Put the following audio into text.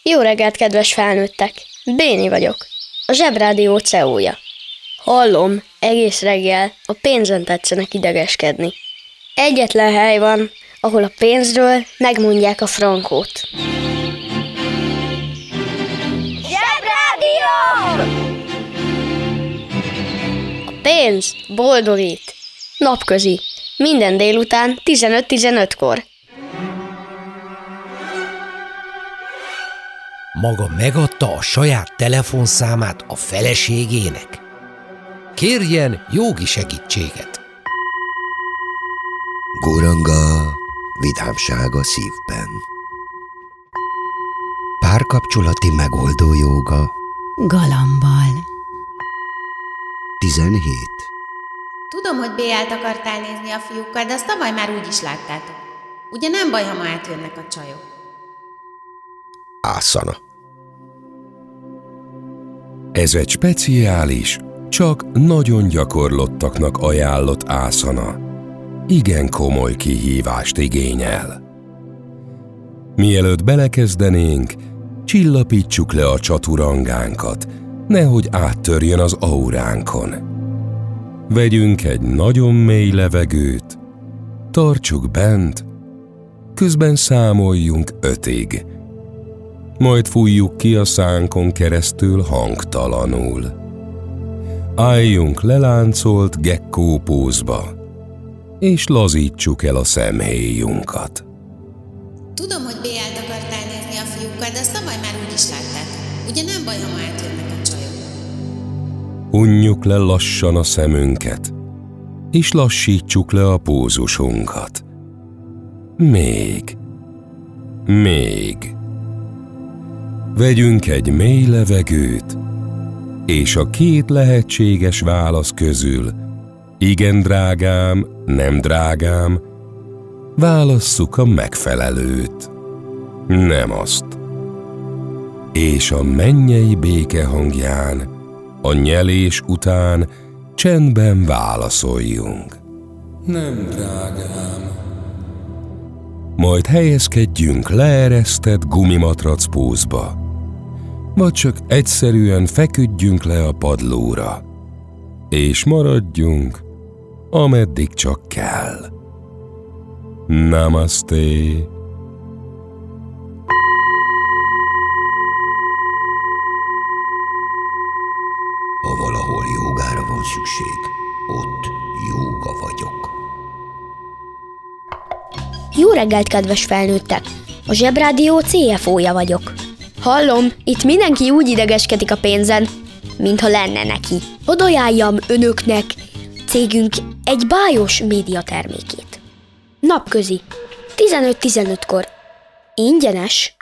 Jó reggelt, kedves felnőttek! Béni vagyok, a Zsebrádió CEO-ja. Hallom, egész reggel a pénzen tetszenek idegeskedni. Egyetlen hely van, ahol a pénzről megmondják a frankót. Zsebrádió! A pénz boldogít. Napközi, minden délután 15:15-kor. Maga megadta a saját telefonszámát a feleségének? Kérjen jogi segítséget. Guranga, vidámság a szívben. Párkapcsolati megoldó jóga. Galambal. 17. Tudom, hogy BL-t akartál nézni a fiúkkal, de azt tavaly már úgy is láttátok. Ugye nem baj, ha ma átjönnek a csajok? Ászana. Ez egy speciális, csak nagyon gyakorlottaknak ajánlott ászana. Igen komoly kihívást igényel. Mielőtt belekezdenénk, csillapítsuk le a csaturangánkat, nehogy áttörjön az auránkon. Vegyünk egy nagyon mély levegőt, tartsuk bent, közben számoljunk 5-ig. Majd fújjuk ki a szánkon keresztül hangtalanul. Álljunk leláncolt gekkó pózba, és lazítsuk el a szemhéjunkat. Tudom, hogy BL-t akartál nézni a fiúkkal, de azt tavaly már úgy is láttátok. Ugye nem baj, ha ma átjönnek a csajok? Hunjuk le lassan a szemünket, és lassítsuk le a pózusunkat. Még. Vegyünk egy mély levegőt, és a 2 lehetséges válasz közül, igen drágám, nem drágám, válasszuk a megfelelőt, nem azt. És a mennyei béke hangján, a nyelés után csendben válaszoljunk. Nem drágám. Majd helyezkedjünk leeresztett gumimatrac pózba, vagy csak egyszerűen feküdjünk le a padlóra, és maradjunk, ameddig csak kell. Namaste! Ha valahol jógára van szükség, ott jóga vagyok. Jó reggelt, kedves felnőttek! A Zsebrádió CFO-ja vagyok. Hallom, itt mindenki úgy idegeskedik a pénzen, mintha lenne neki. Hadd ajánljam önöknek cégünk egy bájos médiatermékét. Napközi, 15:15-kor. Ingyenes.